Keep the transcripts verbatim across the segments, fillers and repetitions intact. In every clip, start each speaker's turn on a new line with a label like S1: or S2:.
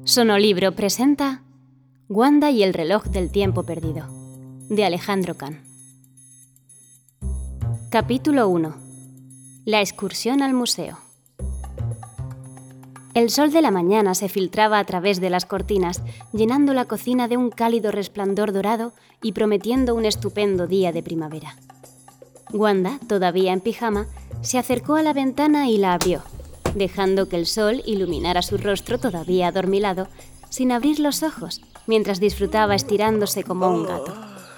S1: Sonolibro presenta Wanda y el reloj del tiempo perdido, de Alejandro Can. Capítulo uno. La excursión al museo. El sol de la mañana se filtraba a través de las cortinas, llenando la cocina de un cálido resplandor dorado y prometiendo un estupendo día de primavera. Wanda, todavía en pijama, se acercó a la ventana y la abrió, dejando que el sol iluminara su rostro todavía adormilado, sin abrir los ojos, mientras disfrutaba estirándose como un gato.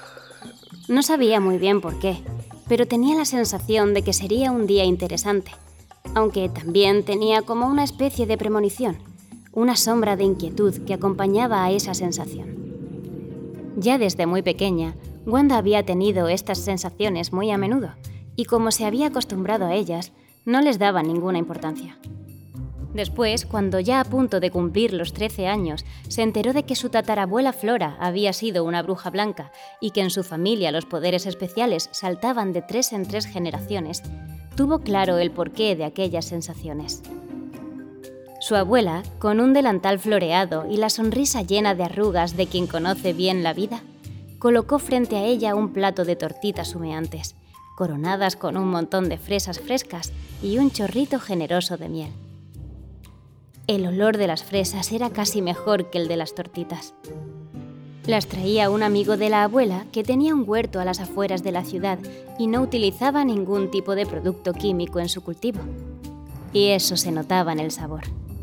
S1: No sabía muy bien por qué, pero tenía la sensación de que sería un día interesante, aunque también tenía como una especie de premonición, una sombra de inquietud que acompañaba a esa sensación. Ya desde muy pequeña, Wanda había tenido estas sensaciones muy a menudo, y como se había acostumbrado a ellas, no les daba ninguna importancia. Después, cuando ya a punto de cumplir los trece años, se enteró de que su tatarabuela Flora había sido una bruja blanca y que en su familia los poderes especiales saltaban de tres en tres generaciones, tuvo claro el porqué de aquellas sensaciones. Su abuela, con un delantal floreado y la sonrisa llena de arrugas de quien conoce bien la vida, colocó frente a ella un plato de tortitas humeantes, coronadas con un montón de fresas frescas y un chorrito generoso de miel. El olor de las fresas era casi mejor que el de las tortitas. Las traía un amigo de la abuela que tenía un huerto a las afueras de la ciudad y no utilizaba ningún tipo de producto químico en su cultivo. Y eso se notaba en el sabor.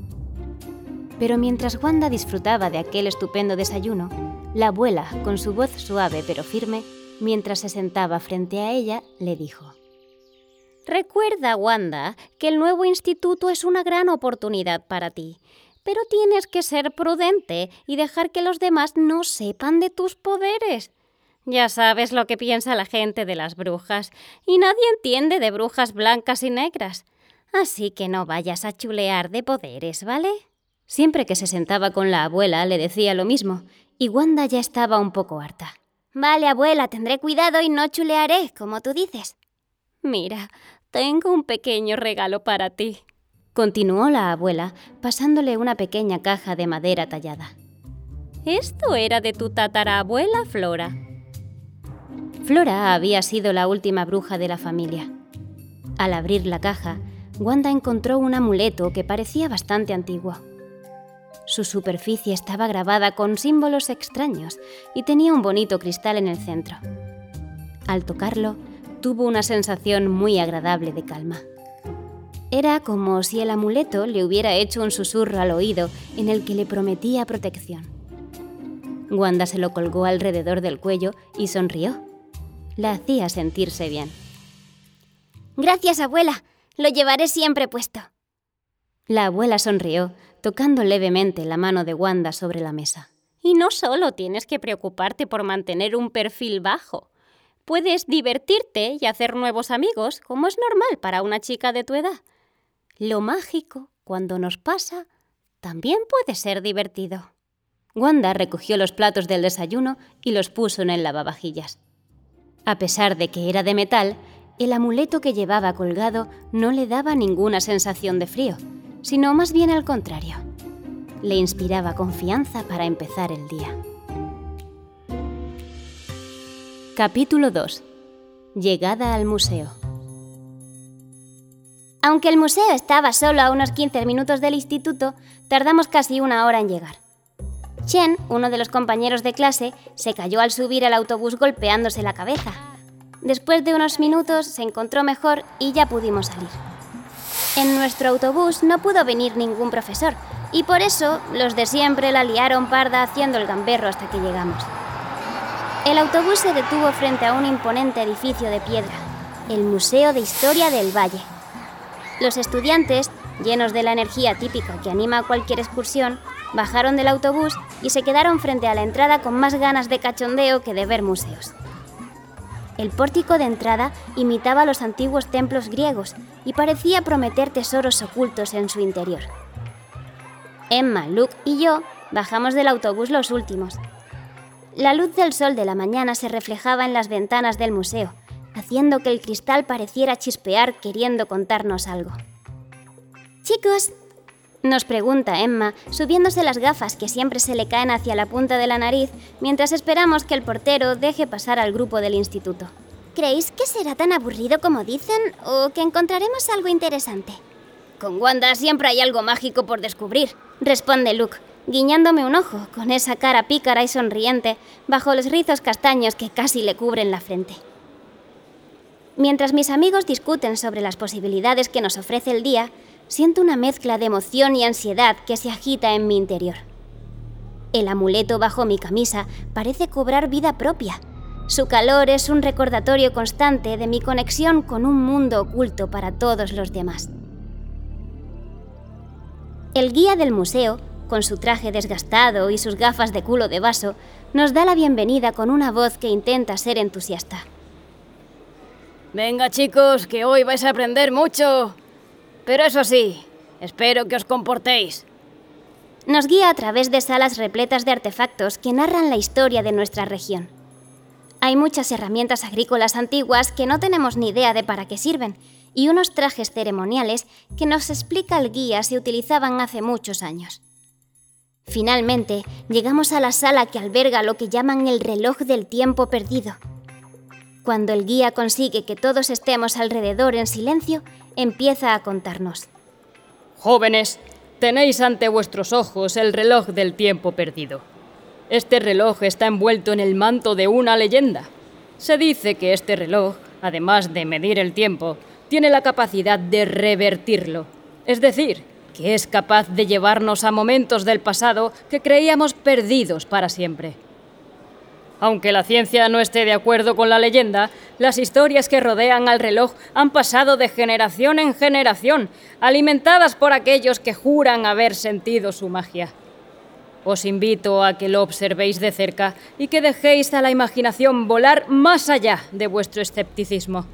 S1: Pero mientras Wanda disfrutaba de aquel estupendo desayuno, la abuela, con su voz suave pero firme, mientras se sentaba frente a ella, le dijo: «Recuerda, Wanda, que el nuevo instituto es una gran oportunidad para ti, pero tienes que ser prudente y dejar que los demás no sepan de tus poderes. Ya sabes lo que piensa la gente de las brujas, y nadie entiende de brujas blancas y negras. Así que no vayas a chulear de poderes, ¿vale?» Siempre que se sentaba con la abuela le decía lo mismo, y Wanda ya estaba un poco harta. «Vale, abuela, tendré cuidado y no chulearé, como tú dices». «Mira, tengo un pequeño regalo para ti», continuó la abuela, pasándole una pequeña caja de madera tallada. «Esto era de tu tatarabuela Flora». Flora había sido la última bruja de la familia. Al abrir la caja, Wanda encontró un amuleto que parecía bastante antiguo. Su superficie estaba grabada con símbolos extraños y tenía un bonito cristal en el centro. Al tocarlo, tuvo una sensación muy agradable de calma. Era como si el amuleto le hubiera hecho un susurro al oído en el que le prometía protección. Wanda se lo colgó alrededor del cuello y sonrió. La hacía sentirse bien. «Gracias, abuela. Lo llevaré siempre puesto». La abuela sonrió, tocando levemente la mano de Wanda sobre la mesa. «Y no solo tienes que preocuparte por mantener un perfil bajo. Puedes divertirte y hacer nuevos amigos, como es normal para una chica de tu edad. Lo mágico, cuando nos pasa, también puede ser divertido». Wanda recogió los platos del desayuno y los puso en el lavavajillas. A pesar de que era de metal, el amuleto que llevaba colgado no le daba ninguna sensación de frío, sino más bien al contrario. Le inspiraba confianza para empezar el día. Capítulo dos. Llegada al museo. Aunque el museo estaba solo a unos quince minutos del instituto, tardamos casi una hora en llegar. Chen, uno de los compañeros de clase, se cayó al subir al autobús golpeándose la cabeza. Después de unos minutos se encontró mejor y ya pudimos salir. En nuestro autobús no pudo venir ningún profesor, y por eso los de siempre la liaron parda haciendo el gamberro hasta que llegamos. El autobús se detuvo frente a un imponente edificio de piedra, el Museo de Historia del Valle. Los estudiantes, llenos de la energía típica que anima a cualquier excursión, bajaron del autobús y se quedaron frente a la entrada con más ganas de cachondeo que de ver museos. El pórtico de entrada imitaba los antiguos templos griegos y parecía prometer tesoros ocultos en su interior. Emma, Luke y yo bajamos del autobús los últimos. La luz del sol de la mañana se reflejaba en las ventanas del museo, haciendo que el cristal pareciera chispear queriendo contarnos algo. «Chicos, Nos pregunta Emma, subiéndose las gafas que siempre se le caen hacia la punta de la nariz, mientras esperamos que el portero deje pasar al grupo del instituto.
S2: ¿Creéis que será tan aburrido como dicen o que encontraremos algo interesante?
S1: Con Wanda siempre hay algo mágico por descubrir, responde Luke, guiñándome un ojo con esa cara pícara y sonriente bajo los rizos castaños que casi le cubren la frente. Mientras mis amigos discuten sobre las posibilidades que nos ofrece el día, siento una mezcla de emoción y ansiedad que se agita en mi interior. El amuleto bajo mi camisa parece cobrar vida propia. Su calor es un recordatorio constante de mi conexión con un mundo oculto para todos los demás. El guía del museo, con su traje desgastado y sus gafas de culo de vaso, nos da la bienvenida con una voz que intenta ser entusiasta.
S3: Venga, chicos, que hoy vais a aprender mucho. Pero eso sí, espero que os comportéis.
S1: Nos guía a través de salas repletas de artefactos que narran la historia de nuestra región. Hay muchas herramientas agrícolas antiguas que no tenemos ni idea de para qué sirven, y unos trajes ceremoniales que nos explica el guía se utilizaban hace muchos años. Finalmente, llegamos a la sala que alberga lo que llaman el reloj del tiempo perdido. Cuando el guía consigue que todos estemos alrededor en silencio, empieza a contarnos.
S3: Jóvenes, tenéis ante vuestros ojos el reloj del tiempo perdido. Este reloj está envuelto en el manto de una leyenda. Se dice que este reloj, además de medir el tiempo, tiene la capacidad de revertirlo. Es decir, que es capaz de llevarnos a momentos del pasado que creíamos perdidos para siempre. Aunque la ciencia no esté de acuerdo con la leyenda, las historias que rodean al reloj han pasado de generación en generación, alimentadas por aquellos que juran haber sentido su magia. Os invito a que lo observéis de cerca y que dejéis a la imaginación volar más allá de vuestro escepticismo.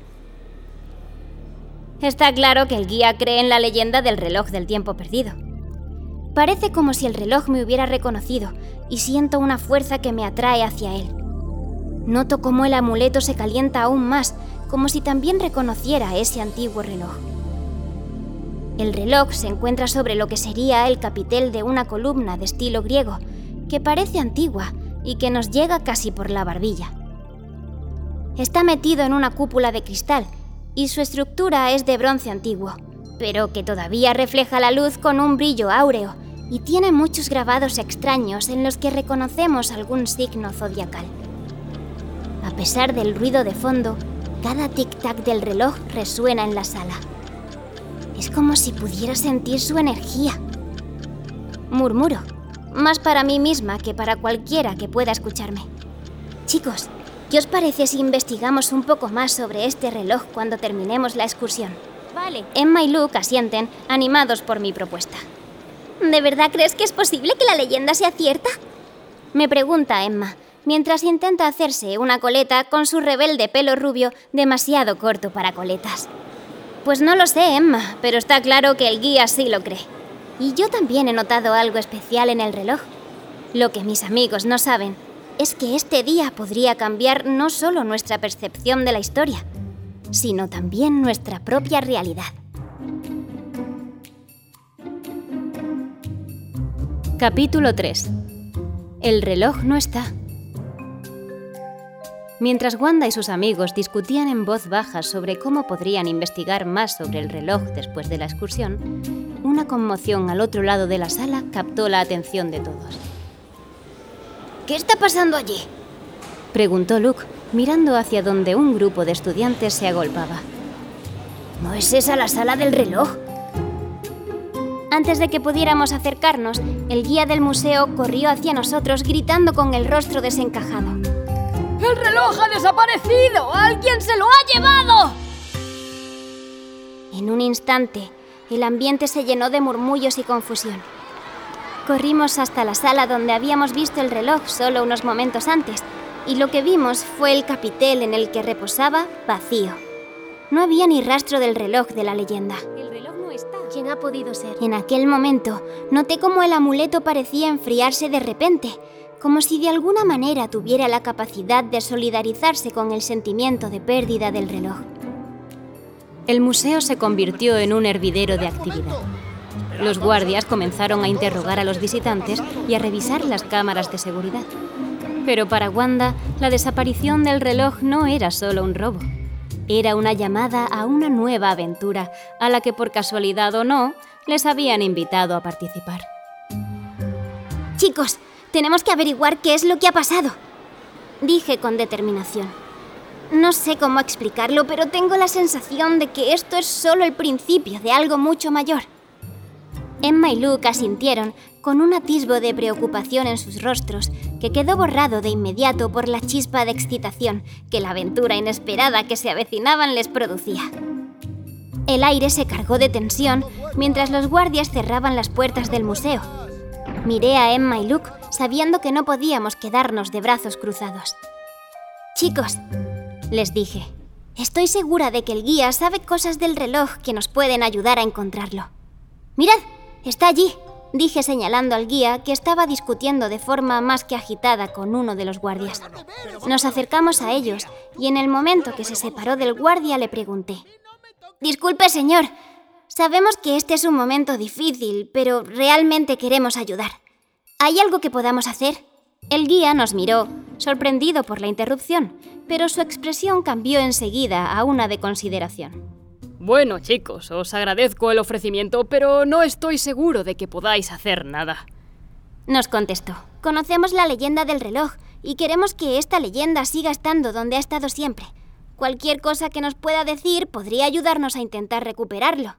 S1: Está claro que el guía cree en la leyenda del reloj del tiempo perdido. Parece como si el reloj me hubiera reconocido y siento una fuerza que me atrae hacia él. Noto cómo el amuleto se calienta aún más, como si también reconociera ese antiguo reloj. El reloj se encuentra sobre lo que sería el capitel de una columna de estilo griego, que parece antigua y que nos llega casi por la barbilla. Está metido en una cúpula de cristal y su estructura es de bronce antiguo, pero que todavía refleja la luz con un brillo áureo y tiene muchos grabados extraños en los que reconocemos algún signo zodiacal. A pesar del ruido de fondo, cada tic-tac del reloj resuena en la sala. Es como si pudiera sentir su energía. Murmuro, más para mí misma que para cualquiera que pueda escucharme. Chicos, ¿qué os parece si investigamos un poco más sobre este reloj cuando terminemos la excursión?
S2: Vale.
S1: Emma y Luke asienten, animados por mi propuesta.
S2: ¿De verdad crees que es posible que la leyenda sea cierta?
S1: Me pregunta Emma, mientras intenta hacerse una coleta con su rebelde pelo rubio demasiado corto para coletas. Pues no lo sé, Emma, pero está claro que el guía sí lo cree. Y yo también he notado algo especial en el reloj. Lo que mis amigos no saben es que este día podría cambiar no solo nuestra percepción de la historia, sino también nuestra propia realidad. Capítulo tres. El reloj no está. Mientras Wanda y sus amigos discutían en voz baja sobre cómo podrían investigar más sobre el reloj después de la excursión, una conmoción al otro lado de la sala captó la atención de todos.
S2: ¿Qué está pasando allí?,
S1: preguntó Luke, mirando hacia donde un grupo de estudiantes se agolpaba.
S2: ¿No es esa la sala del reloj?
S1: Antes de que pudiéramos acercarnos, el guía del museo corrió hacia nosotros gritando con el rostro desencajado.
S3: ¡El reloj ha desaparecido! ¡Alguien se lo ha llevado!
S1: En un instante, el ambiente se llenó de murmullos y confusión. Corrimos hasta la sala donde habíamos visto el reloj solo unos momentos antes, y lo que vimos fue el capitel en el que reposaba vacío. No había ni rastro del reloj de la leyenda.
S2: El reloj no está. ¿Quién ha podido ser?
S1: En aquel momento, noté cómo el amuleto parecía enfriarse de repente, como si de alguna manera tuviera la capacidad de solidarizarse con el sentimiento de pérdida del reloj. El museo se convirtió en un hervidero de actividad. Los guardias comenzaron a interrogar a los visitantes y a revisar las cámaras de seguridad. Pero para Wanda, la desaparición del reloj no era solo un robo. Era una llamada a una nueva aventura, a la que por casualidad o no, les habían invitado a participar.
S2: Chicos, tenemos que averiguar qué es lo que ha pasado, dije con determinación. No sé cómo explicarlo, pero tengo la sensación de que esto es solo el principio de algo mucho mayor. Emma y Luke asintieron con un atisbo de preocupación en sus rostros, que quedó borrado de inmediato por la chispa de excitación que la aventura inesperada que se avecinaban les producía. El aire se cargó de tensión mientras los guardias cerraban las puertas del museo. Miré a Emma y Luke sabiendo que no podíamos quedarnos de brazos cruzados. Chicos, les dije, estoy segura de que el guía sabe cosas del reloj que nos pueden ayudar a encontrarlo. ¡Mirad! ¡Está allí!, dije señalando al guía, que estaba discutiendo de forma más que agitada con uno de los guardias. Nos acercamos a ellos y en el momento que se separó del guardia le pregunté: «Disculpe, señor, sabemos que este es un momento difícil, pero realmente queremos ayudar. ¿Hay algo que podamos hacer?» El guía nos miró, sorprendido por la interrupción, pero su expresión cambió enseguida a una de consideración.
S3: Bueno, chicos, os agradezco el ofrecimiento, pero no estoy seguro de que podáis hacer nada.
S2: Nos contestó. Conocemos la leyenda del reloj y queremos que esta leyenda siga estando donde ha estado siempre. Cualquier cosa que nos pueda decir podría ayudarnos a intentar recuperarlo.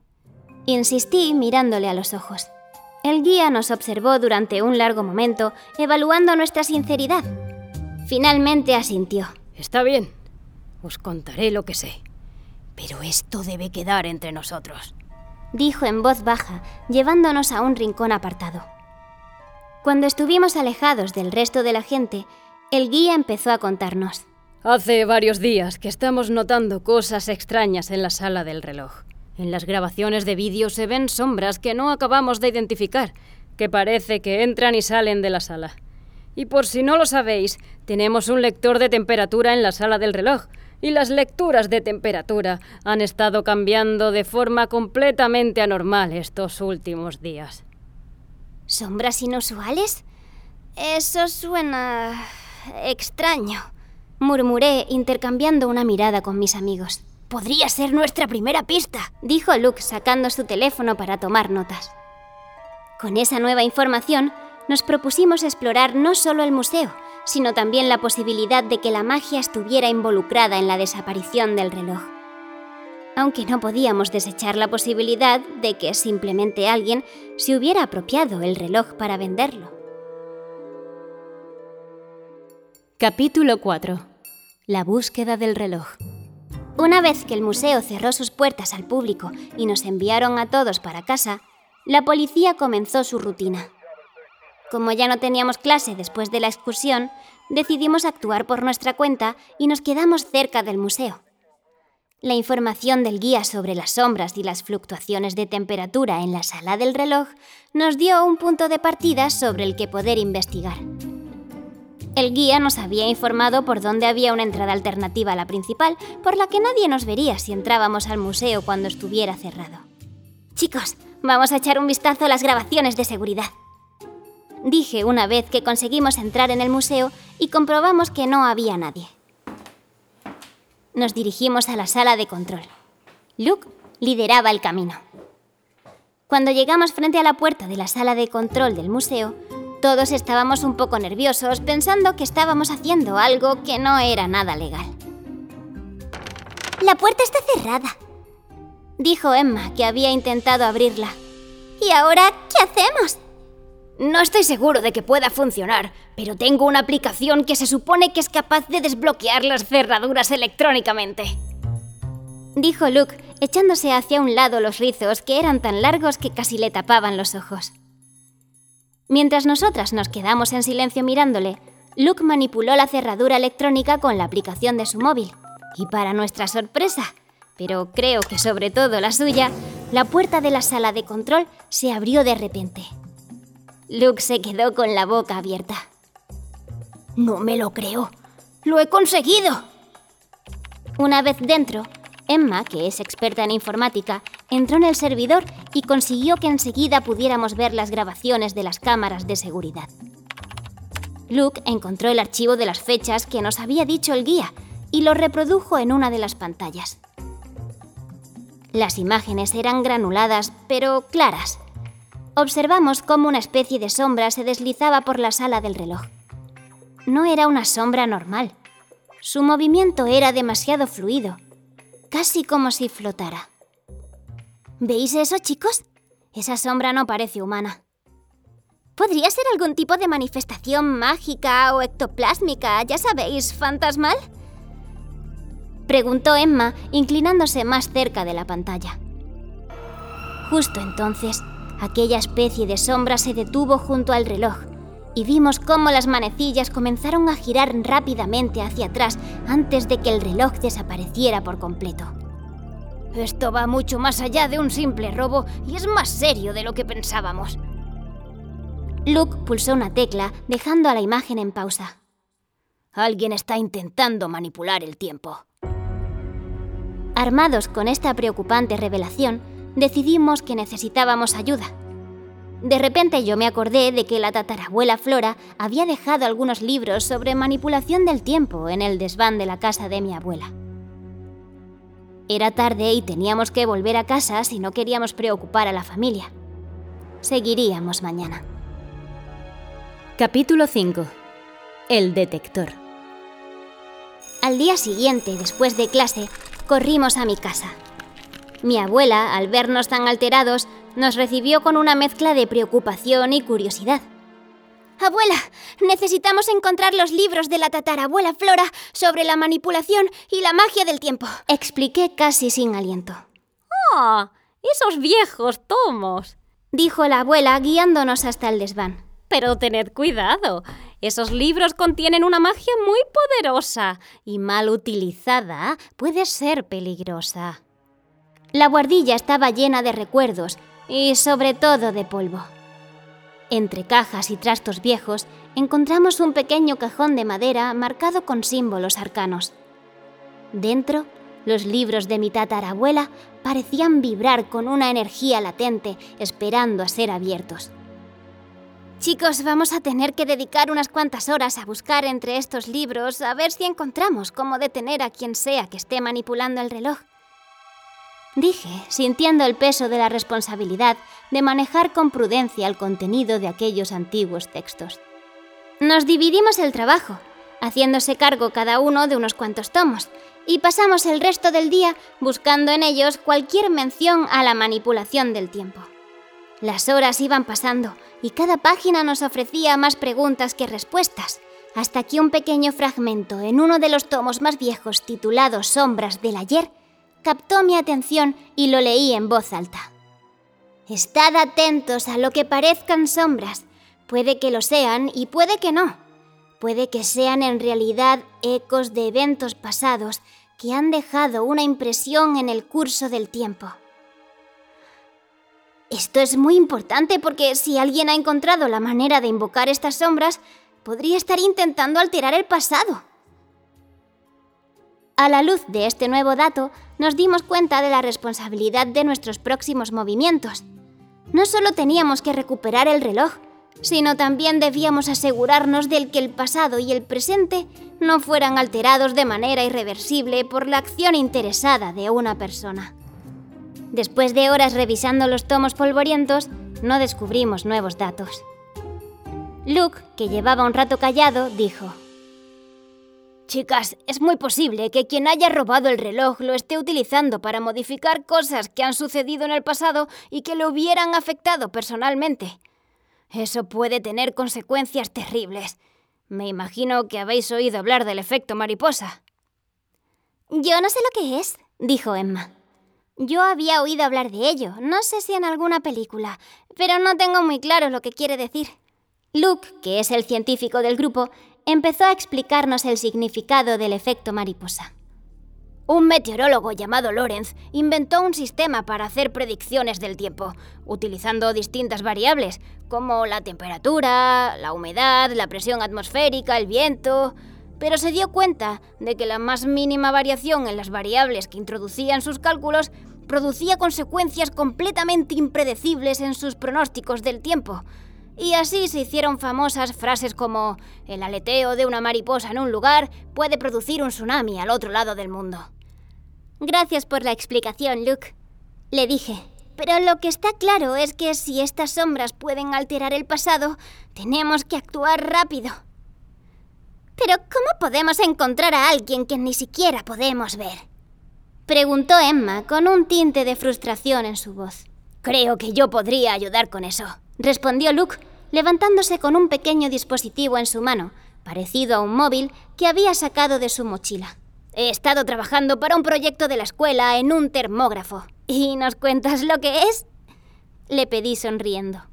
S2: Insistí mirándole a los ojos. El guía nos observó durante un largo momento, evaluando nuestra sinceridad. Finalmente asintió.
S3: Está bien, os contaré lo que sé. Pero esto debe quedar entre nosotros,
S2: dijo en voz baja, llevándonos a un rincón apartado. Cuando estuvimos alejados del resto de la gente, el guía empezó a contarnos.
S3: Hace varios días que estamos notando cosas extrañas en la sala del reloj. En las grabaciones de vídeo se ven sombras que no acabamos de identificar, que parece que entran y salen de la sala. Y por si no lo sabéis, tenemos un lector de temperatura en la sala del reloj, y las lecturas de temperatura han estado cambiando de forma completamente anormal estos últimos días.
S2: ¿Sombras inusuales? Eso suena extraño, murmuré intercambiando una mirada con mis amigos. Podría ser nuestra primera pista, dijo Luke sacando su teléfono para tomar notas. Con esa nueva información, nos propusimos explorar no solo el museo, sino también la posibilidad de que la magia estuviera involucrada en la desaparición del reloj. Aunque no podíamos desechar la posibilidad de que simplemente alguien se hubiera apropiado el reloj para venderlo.
S1: Capítulo cuatro. La búsqueda del reloj.
S2: Una vez que el museo cerró sus puertas al público y nos enviaron a todos para casa, la policía comenzó su rutina. Como ya no teníamos clase después de la excursión, decidimos actuar por nuestra cuenta y nos quedamos cerca del museo. La información del guía sobre las sombras y las fluctuaciones de temperatura en la sala del reloj nos dio un punto de partida sobre el que poder investigar. El guía nos había informado por dónde había una entrada alternativa a la principal, por la que nadie nos vería si entrábamos al museo cuando estuviera cerrado. «Chicos, vamos a echar un vistazo a las grabaciones de seguridad», dije una vez que conseguimos entrar en el museo y comprobamos que no había nadie. Nos dirigimos a la sala de control. Luke lideraba el camino. Cuando llegamos frente a la puerta de la sala de control del museo, todos estábamos un poco nerviosos pensando que estábamos haciendo algo que no era nada legal. «La puerta está cerrada», dijo Emma, que había intentado abrirla. «¿Y ahora qué hacemos?»
S3: No estoy seguro de que pueda funcionar, pero tengo una aplicación que se supone que es capaz de desbloquear las cerraduras electrónicamente,
S2: dijo Luke, echándose hacia un lado los rizos que eran tan largos que casi le tapaban los ojos. Mientras nosotras nos quedamos en silencio mirándole, Luke manipuló la cerradura electrónica con la aplicación de su móvil. Y para nuestra sorpresa, pero creo que sobre todo la suya, la puerta de la sala de control se abrió de repente. Luke se quedó con la boca abierta.
S3: «No me lo creo. ¡Lo he conseguido!»
S2: Una vez dentro, Emma, que es experta en informática, entró en el servidor y consiguió que enseguida pudiéramos ver las grabaciones de las cámaras de seguridad. Luke encontró el archivo de las fechas que nos había dicho el guía y lo reprodujo en una de las pantallas. Las imágenes eran granuladas, pero claras. Observamos cómo una especie de sombra se deslizaba por la sala del reloj. No era una sombra normal. Su movimiento era demasiado fluido, casi como si flotara. ¿Veis eso, chicos? Esa sombra no parece humana. ¿Podría ser algún tipo de manifestación mágica o ectoplásmica, ya sabéis, fantasmal? Preguntó Emma, inclinándose más cerca de la pantalla. Justo entonces, aquella especie de sombra se detuvo junto al reloj y vimos cómo las manecillas comenzaron a girar rápidamente hacia atrás antes de que el reloj desapareciera por completo. Esto va mucho más allá de un simple robo y es más serio de lo que pensábamos. Luke pulsó una tecla, dejando a la imagen en pausa. Alguien está intentando manipular el tiempo. Armados con esta preocupante revelación, decidimos que necesitábamos ayuda. De repente yo me acordé de que la tatarabuela Flora había dejado algunos libros sobre manipulación del tiempo en el desván de la casa de mi abuela. Era tarde y teníamos que volver a casa si no queríamos preocupar a la familia. Seguiríamos mañana.
S1: Capítulo cinco. El detector.
S2: Al día siguiente, después de clase, corrimos a mi casa. Mi abuela, al vernos tan alterados, nos recibió con una mezcla de preocupación y curiosidad. «Abuela, necesitamos encontrar los libros de la tatarabuela Flora sobre la manipulación y la magia del tiempo», expliqué casi sin aliento.
S4: «¡Oh! ¡Esos viejos tomos!»,
S2: dijo la abuela guiándonos hasta el desván.
S4: «Pero tened cuidado, esos libros contienen una magia muy poderosa y mal utilizada puede ser peligrosa».
S2: La buhardilla estaba llena de recuerdos y sobre todo de polvo. Entre cajas y trastos viejos encontramos un pequeño cajón de madera marcado con símbolos arcanos. Dentro, los libros de mi tatarabuela parecían vibrar con una energía latente, esperando a ser abiertos. Chicos, vamos a tener que dedicar unas cuantas horas a buscar entre estos libros a ver si encontramos cómo detener a quien sea que esté manipulando el reloj. Dije, sintiendo el peso de la responsabilidad de manejar con prudencia el contenido de aquellos antiguos textos. Nos dividimos el trabajo, haciéndose cargo cada uno de unos cuantos tomos, y pasamos el resto del día buscando en ellos cualquier mención a la manipulación del tiempo. Las horas iban pasando y cada página nos ofrecía más preguntas que respuestas, hasta que un pequeño fragmento en uno de los tomos más viejos titulado Sombras del ayer captó mi atención y lo leí en voz alta. Estad atentos a lo que parezcan sombras. Puede que lo sean y puede que no. Puede que sean en realidad ecos de eventos pasados que han dejado una impresión en el curso del tiempo. Esto es muy importante porque si alguien ha encontrado la manera de invocar estas sombras, podría estar intentando alterar el pasado. A la luz de este nuevo dato, nos dimos cuenta de la responsabilidad de nuestros próximos movimientos. No solo teníamos que recuperar el reloj, sino también debíamos asegurarnos de que el pasado y el presente no fueran alterados de manera irreversible por la acción interesada de una persona. Después de horas revisando los tomos polvorientos, no descubrimos nuevos datos. Luke, que llevaba un rato callado, dijo: «Chicas, es muy posible que quien haya robado el reloj lo esté utilizando para modificar cosas que han sucedido en el pasado y que le hubieran afectado personalmente. Eso puede tener consecuencias terribles. Me imagino que habéis oído hablar del efecto mariposa». «Yo no sé lo que es», dijo Emma. «Yo había oído hablar de ello, no sé si en alguna película, pero no tengo muy claro lo que quiere decir». Luke, que es el científico del grupo, empezó a explicarnos el significado del efecto mariposa. Un meteorólogo llamado Lorentz inventó un sistema para hacer predicciones del tiempo, utilizando distintas variables, como la temperatura, la humedad, la presión atmosférica, el viento, pero se dio cuenta de que la más mínima variación en las variables que introducía en sus cálculos producía consecuencias completamente impredecibles en sus pronósticos del tiempo. Y así se hicieron famosas frases como «el aleteo de una mariposa en un lugar puede producir un tsunami al otro lado del mundo».
S5: Gracias por la explicación, Luke, le dije.
S2: Pero lo que está claro es que si estas sombras pueden alterar el pasado, tenemos que actuar rápido.
S5: ¿Pero cómo podemos encontrar a alguien que ni siquiera podemos ver?,
S2: preguntó Emma con un tinte de frustración en su voz.
S6: Creo que yo podría ayudar con eso,
S2: respondió Luke, levantándose con un pequeño dispositivo en su mano, parecido a un móvil que había sacado de su mochila.
S6: He estado trabajando para un proyecto de la escuela en un termógrafo.
S2: ¿Y nos cuentas lo que es?, le pedí sonriendo.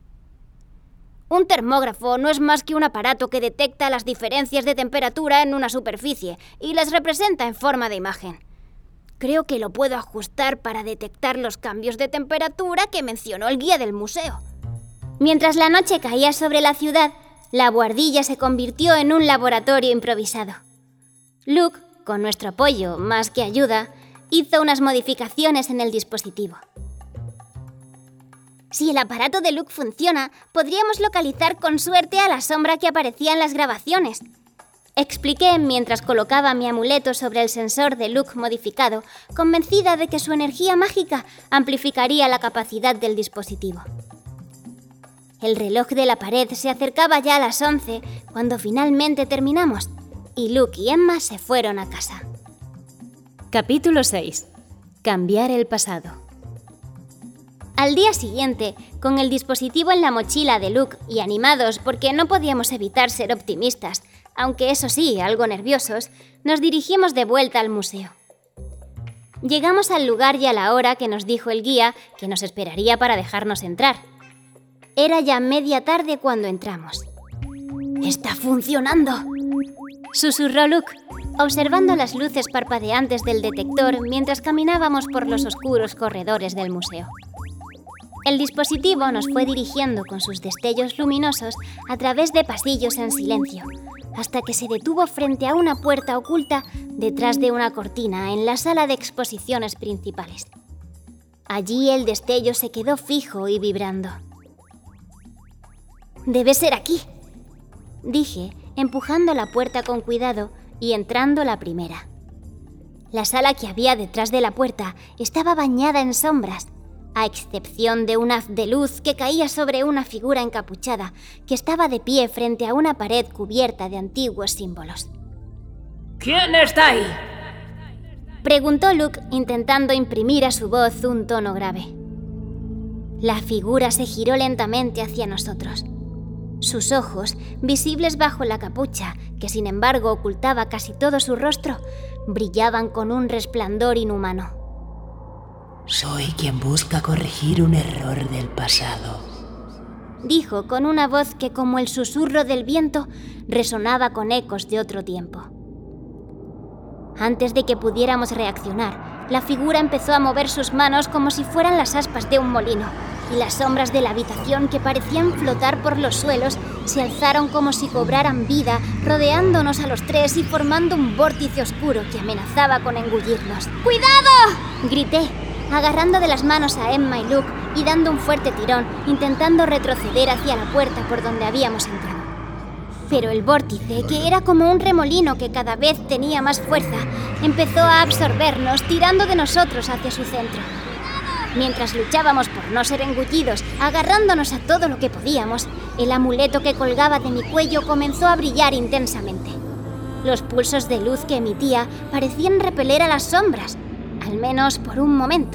S6: Un termógrafo no es más que un aparato que detecta las diferencias de temperatura en una superficie y las representa en forma de imagen. Creo que lo puedo ajustar para detectar los cambios de temperatura que mencionó el guía del museo.
S2: Mientras la noche caía sobre la ciudad, la buhardilla se convirtió en un laboratorio improvisado. Luke, con nuestro apoyo más que ayuda, hizo unas modificaciones en el dispositivo.
S5: Si el aparato de Luke funciona, podríamos localizar con suerte a la sombra que aparecía en las grabaciones,
S2: expliqué mientras colocaba mi amuleto sobre el sensor de Luke modificado, convencida de que su energía mágica amplificaría la capacidad del dispositivo. El reloj de la pared se acercaba ya a las once cuando finalmente terminamos, y Luke y Emma se fueron a casa.
S1: Capítulo seis. Cambiar el pasado.
S2: Al día siguiente, con el dispositivo en la mochila de Luke y animados porque no podíamos evitar ser optimistas, aunque eso sí, algo nerviosos, nos dirigimos de vuelta al museo. Llegamos al lugar y a la hora que nos dijo el guía que nos esperaría para dejarnos entrar. Era ya media tarde cuando entramos.
S6: ¡Está funcionando!,
S2: susurró Luke, observando las luces parpadeantes del detector mientras caminábamos por los oscuros corredores del museo. El dispositivo nos fue dirigiendo con sus destellos luminosos a través de pasillos en silencio, hasta que se detuvo frente a una puerta oculta detrás de una cortina en la sala de exposiciones principales. Allí el destello se quedó fijo y vibrando.
S5: «Debe ser aquí»,
S2: dije, empujando la puerta con cuidado y entrando la primera. La sala que había detrás de la puerta estaba bañada en sombras, a excepción de un haz de luz que caía sobre una figura encapuchada que estaba de pie frente a una pared cubierta de antiguos símbolos.
S7: ¿Quién está ahí?,
S2: preguntó Luke, intentando imprimir a su voz un tono grave. La figura se giró lentamente hacia nosotros. Sus ojos, visibles bajo la capucha, que sin embargo ocultaba casi todo su rostro, brillaban con un resplandor inhumano.
S8: Soy quien busca corregir un error del pasado,
S2: dijo con una voz que, como el susurro del viento, resonaba con ecos de otro tiempo. Antes de que pudiéramos reaccionar, la figura empezó a mover sus manos como si fueran las aspas de un molino, y las sombras de la habitación, que parecían flotar por los suelos, se alzaron como si cobraran vida, rodeándonos a los tres y formando un vórtice oscuro que amenazaba con engullirnos.
S5: ¡Cuidado!,
S2: grité, agarrando de las manos a Emma y Luke y dando un fuerte tirón, intentando retroceder hacia la puerta por donde habíamos entrado. Pero el vórtice, que era como un remolino que cada vez tenía más fuerza, empezó a absorbernos, tirando de nosotros hacia su centro. Mientras luchábamos por no ser engullidos, agarrándonos a todo lo que podíamos, el amuleto que colgaba de mi cuello comenzó a brillar intensamente. Los pulsos de luz que emitía parecían repeler a las sombras, al menos por un momento.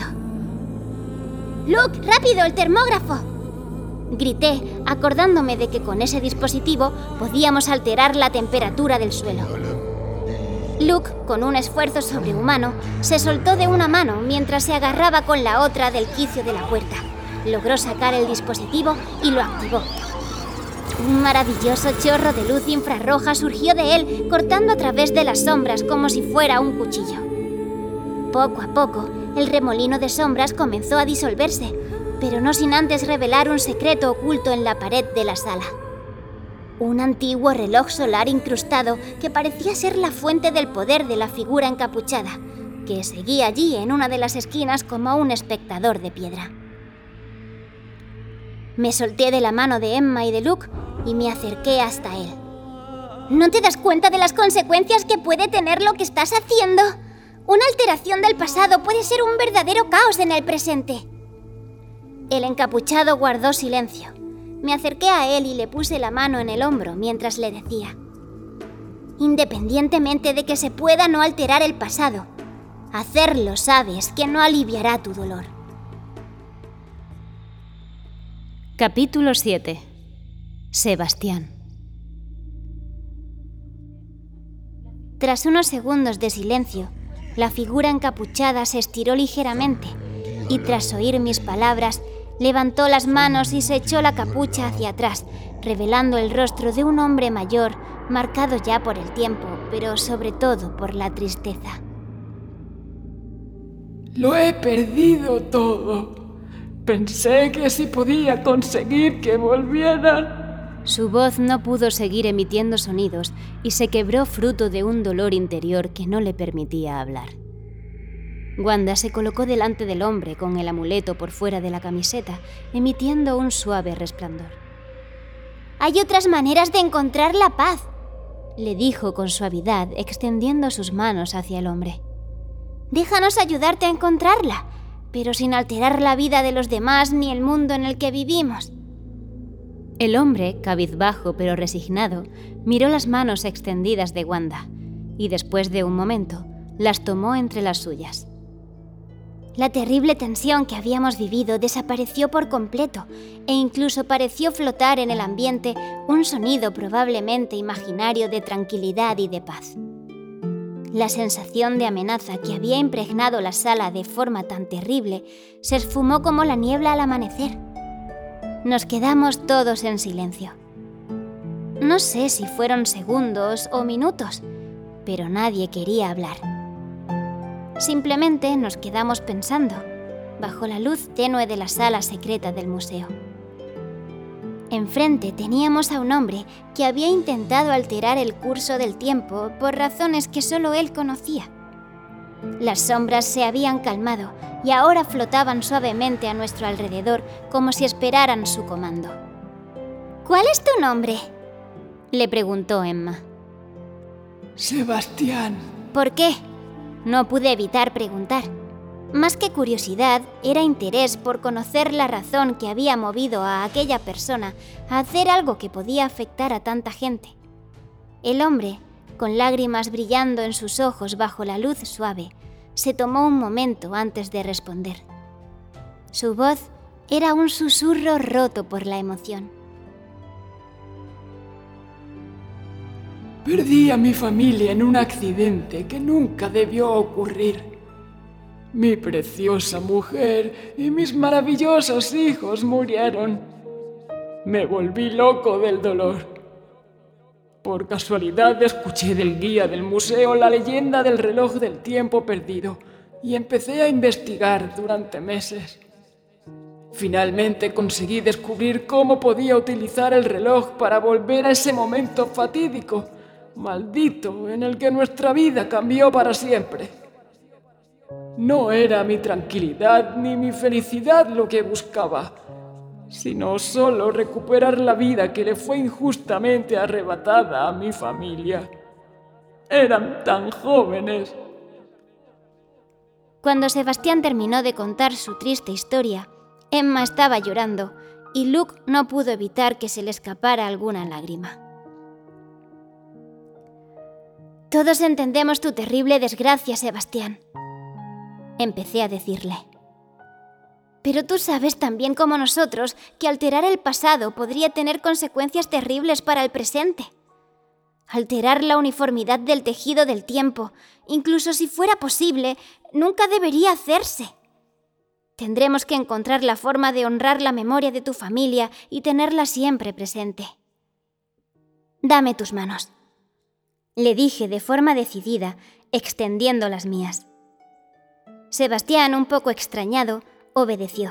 S5: «Luke, rápido, el termógrafo»,
S2: grité, acordándome de que con ese dispositivo podíamos alterar la temperatura del suelo. Luke, con un esfuerzo sobrehumano, se soltó de una mano mientras se agarraba con la otra del quicio de la puerta. Logró sacar el dispositivo y lo activó. Un maravilloso chorro de luz infrarroja surgió de él, cortando a través de las sombras como si fuera un cuchillo. Poco a poco, el remolino de sombras comenzó a disolverse, pero no sin antes revelar un secreto oculto en la pared de la sala. Un antiguo reloj solar incrustado que parecía ser la fuente del poder de la figura encapuchada, que seguía allí en una de las esquinas como un espectador de piedra. Me solté de la mano de Emma y de Luke y me acerqué hasta él.
S5: ¿No te das cuenta de las consecuencias que puede tener lo que estás haciendo? Una alteración del pasado puede ser un verdadero caos en el presente.
S2: El encapuchado guardó silencio. Me acerqué a él y le puse la mano en el hombro mientras le decía:
S5: independientemente de que se pueda no alterar el pasado, hacerlo sabes que no aliviará tu dolor.
S1: Capítulo siete. Sebastián.
S2: Tras unos segundos de silencio, la figura encapuchada se estiró ligeramente y tras oír mis palabras, levantó las manos y se echó la capucha hacia atrás, revelando el rostro de un hombre mayor, marcado ya por el tiempo, pero sobre todo por la tristeza.
S9: Lo he perdido todo. Pensé que si podía conseguir que volvieran.
S1: Su voz no pudo seguir emitiendo sonidos y se quebró fruto de un dolor interior que no le permitía hablar. Wanda se colocó delante del hombre con el amuleto por fuera de la camiseta, emitiendo un suave resplandor.
S5: Hay otras maneras de encontrar la paz,
S2: le dijo con suavidad, extendiendo sus manos hacia el hombre.
S5: Déjanos ayudarte a encontrarla, pero sin alterar la vida de los demás ni el mundo en el que vivimos.
S1: El hombre, cabizbajo pero resignado, miró las manos extendidas de Wanda y después de un momento las tomó entre las suyas.
S2: La terrible tensión que habíamos vivido desapareció por completo e incluso pareció flotar en el ambiente un sonido probablemente imaginario de tranquilidad y de paz. La sensación de amenaza que había impregnado la sala de forma tan terrible se esfumó como la niebla al amanecer. Nos quedamos todos en silencio. No sé si fueron segundos o minutos, pero nadie quería hablar. Simplemente nos quedamos pensando, bajo la luz tenue de la sala secreta del museo. Enfrente teníamos a un hombre que había intentado alterar el curso del tiempo por razones que solo él conocía. Las sombras se habían calmado y ahora flotaban suavemente a nuestro alrededor como si esperaran su comando.
S5: ¿Cuál es tu nombre?,
S2: le preguntó Emma.
S9: Sebastián.
S2: ¿Por qué? No pude evitar preguntar. Más que curiosidad, era interés por conocer la razón que había movido a aquella persona a hacer algo que podía afectar a tanta gente. El hombre, con lágrimas brillando en sus ojos bajo la luz suave, se tomó un momento antes de responder. Su voz era un susurro roto por la emoción.
S9: Perdí a mi familia en un accidente que nunca debió ocurrir. Mi preciosa mujer y mis maravillosos hijos murieron. Me volví loco del dolor. Por casualidad escuché del guía del museo la leyenda del reloj del tiempo perdido y empecé a investigar durante meses. Finalmente conseguí descubrir cómo podía utilizar el reloj para volver a ese momento fatídico, maldito, en el que nuestra vida cambió para siempre. No era mi tranquilidad ni mi felicidad lo que buscaba, sino solo recuperar la vida que le fue injustamente arrebatada a mi familia. Eran tan jóvenes.
S2: Cuando Sebastián terminó de contar su triste historia, Emma estaba llorando y Luke no pudo evitar que se le escapara alguna lágrima.
S5: Todos entendemos tu terrible desgracia, Sebastián, empecé a decirle. Pero tú sabes tan bien como nosotros que alterar el pasado podría tener consecuencias terribles para el presente. Alterar la uniformidad del tejido del tiempo, incluso si fuera posible, nunca debería hacerse. Tendremos que encontrar la forma de honrar la memoria de tu familia y tenerla siempre presente. Dame tus manos, le dije de forma decidida, extendiendo las mías. Sebastián, un poco extrañado, obedeció.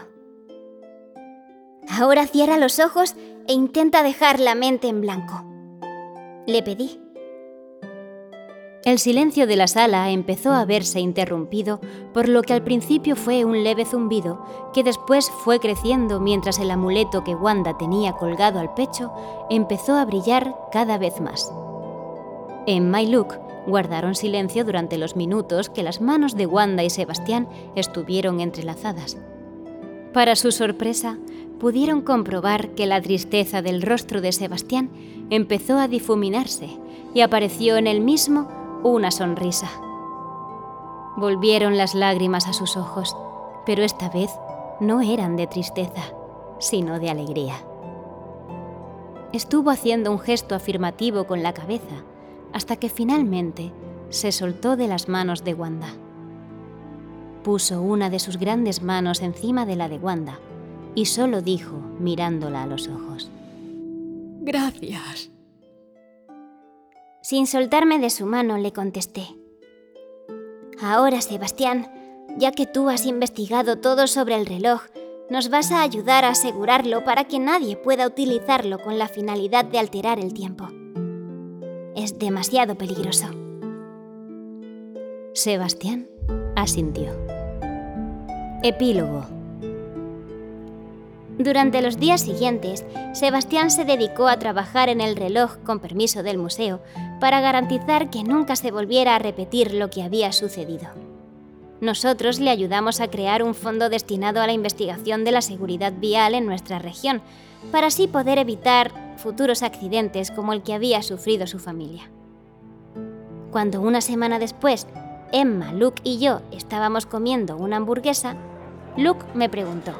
S5: Ahora cierra los ojos e intenta dejar la mente en blanco, le pedí.
S1: El silencio de la sala empezó a verse interrumpido por lo que al principio fue un leve zumbido, que después fue creciendo mientras el amuleto que Wanda tenía colgado al pecho empezó a brillar cada vez más. Emma y Luke guardaron silencio durante los minutos que las manos de Wanda y Sebastián estuvieron entrelazadas. Para su sorpresa, pudieron comprobar que la tristeza del rostro de Sebastián empezó a difuminarse y apareció en él mismo una sonrisa. Volvieron las lágrimas a sus ojos, pero esta vez no eran de tristeza, sino de alegría. Estuvo haciendo un gesto afirmativo con la cabeza, hasta que finalmente se soltó de las manos de Wanda. Puso una de sus grandes manos encima de la de Wanda y solo dijo, mirándola a los ojos:
S9: Gracias.
S2: Sin soltarme de su mano, le contesté: Ahora, Sebastián, ya que tú has investigado todo sobre el reloj, nos vas a ayudar a asegurarlo para que nadie pueda utilizarlo con la finalidad de alterar el tiempo. Es demasiado peligroso.
S1: Sebastián asintió. Epílogo.
S2: Durante los días siguientes, Sebastián se dedicó a trabajar en el reloj con permiso del museo para garantizar que nunca se volviera a repetir lo que había sucedido. Nosotros le ayudamos a crear un fondo destinado a la investigación de la seguridad vial en nuestra región, para así poder evitar futuros accidentes como el que había sufrido su familia. Cuando una semana después, Emma, Luke y yo estábamos comiendo una hamburguesa, Luke me preguntó: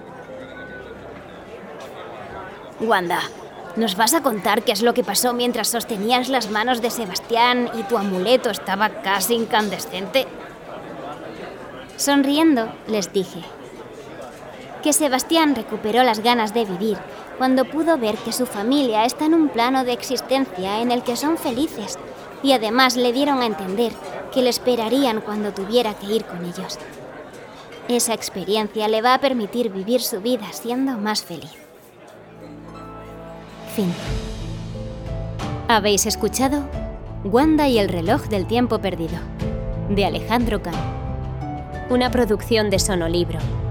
S2: Wanda, ¿nos vas a contar qué es lo que pasó mientras sostenías las manos de Sebastián y tu amuleto estaba casi incandescente? Sonriendo, les dije que Sebastián recuperó las ganas de vivir cuando pudo ver que su familia está en un plano de existencia en el que son felices, y además le dieron a entender que le esperarían cuando tuviera que ir con ellos. Esa experiencia le va a permitir vivir su vida siendo más feliz.
S1: Fin. Habéis escuchado Wanda y el reloj del tiempo perdido, de Alejandro Cano. Una producción de Sonolibro.